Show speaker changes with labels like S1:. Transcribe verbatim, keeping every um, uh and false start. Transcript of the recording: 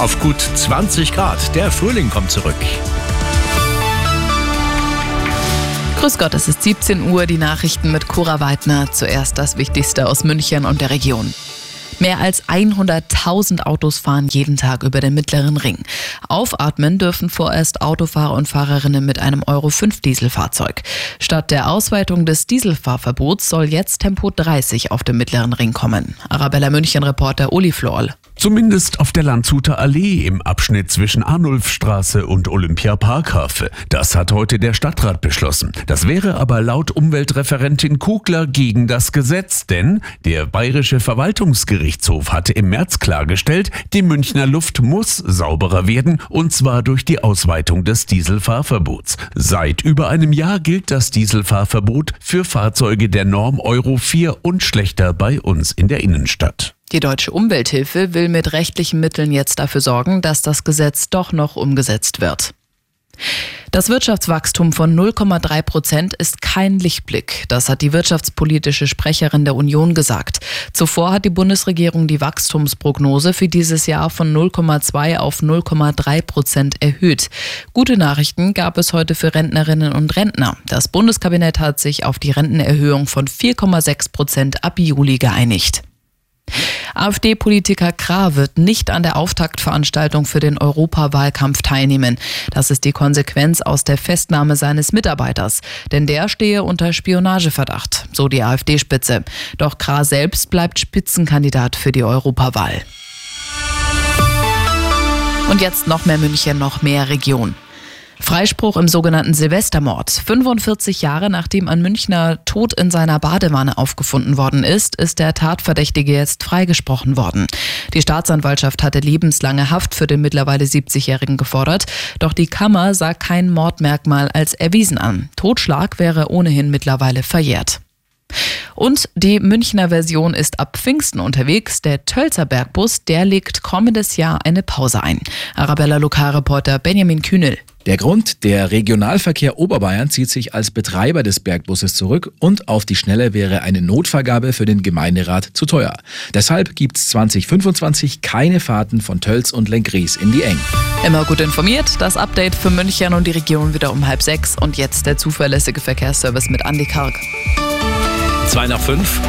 S1: auf gut zwanzig Grad. Der Frühling kommt zurück.
S2: Grüß Gott, es ist siebzehn Uhr, die Nachrichten mit Cora Weidner. Zuerst das Wichtigste aus München und der Region. Mehr als hunderttausend Autos fahren jeden Tag über den Mittleren Ring. Aufatmen dürfen vorerst Autofahrer und Fahrerinnen mit einem Euro fünf Dieselfahrzeug. Statt der Ausweitung des Dieselfahrverbots soll jetzt Tempo dreißig auf dem Mittleren Ring kommen. Arabella München-Reporter Uli Florl.
S3: Zumindest auf der Landshuter Allee im Abschnitt zwischen Arnulfstraße und Olympia-Parkhafe. Das hat heute der Stadtrat beschlossen. Das wäre aber laut Umweltreferentin Kugler gegen das Gesetz, denn der Bayerische Verwaltungsgerichtshof hatte im März klargestellt, die Münchner Luft muss sauberer werden, und zwar durch die Ausweitung des Dieselfahrverbots. Seit über einem Jahr gilt das Dieselfahrverbot für Fahrzeuge der Norm Euro vier und schlechter bei uns in der Innenstadt.
S2: Die Deutsche Umwelthilfe will mit rechtlichen Mitteln jetzt dafür sorgen, dass das Gesetz doch noch umgesetzt wird. Das Wirtschaftswachstum von null Komma drei Prozent ist kein Lichtblick. Das hat die wirtschaftspolitische Sprecherin der Union gesagt. Zuvor hat die Bundesregierung die Wachstumsprognose für dieses Jahr von null Komma zwei auf null Komma drei Prozent erhöht. Gute Nachrichten gab es heute für Rentnerinnen und Rentner. Das Bundeskabinett hat sich auf die Rentenerhöhung von vier Komma sechs Prozent ab Juli geeinigt. AfD-Politiker Krah wird nicht an der Auftaktveranstaltung für den Europawahlkampf teilnehmen. Das ist die Konsequenz aus der Festnahme seines Mitarbeiters. Denn der stehe unter Spionageverdacht, so die AfD-Spitze. Doch Krah selbst bleibt Spitzenkandidat für die Europawahl. Und jetzt noch mehr München, noch mehr Region. Freispruch im sogenannten Silvestermord. fünfundvierzig Jahre nachdem ein Münchner tot in seiner Badewanne aufgefunden worden ist, ist der Tatverdächtige jetzt freigesprochen worden. Die Staatsanwaltschaft hatte lebenslange Haft für den mittlerweile siebzigjährigen gefordert, doch die Kammer sah kein Mordmerkmal als erwiesen an. Totschlag wäre ohnehin mittlerweile verjährt. Und die Münchner Version ist ab Pfingsten unterwegs. Der Tölzer Bergbus, der legt kommendes Jahr eine Pause ein. Arabella Lokalreporter Benjamin Kühnel.
S4: Der Grund: Der Regionalverkehr Oberbayern zieht sich als Betreiber des Bergbusses zurück und auf die Schnelle wäre eine Notvergabe für den Gemeinderat zu teuer. Deshalb gibt's zwanzig fünfundzwanzig keine Fahrten von Tölz und Lenggries in die Eng.
S2: Immer gut informiert, das Update für München und die Region wieder um halb sechs. Und jetzt der zuverlässige Verkehrsservice mit Andi Karg.
S1: Zwei nach fünf.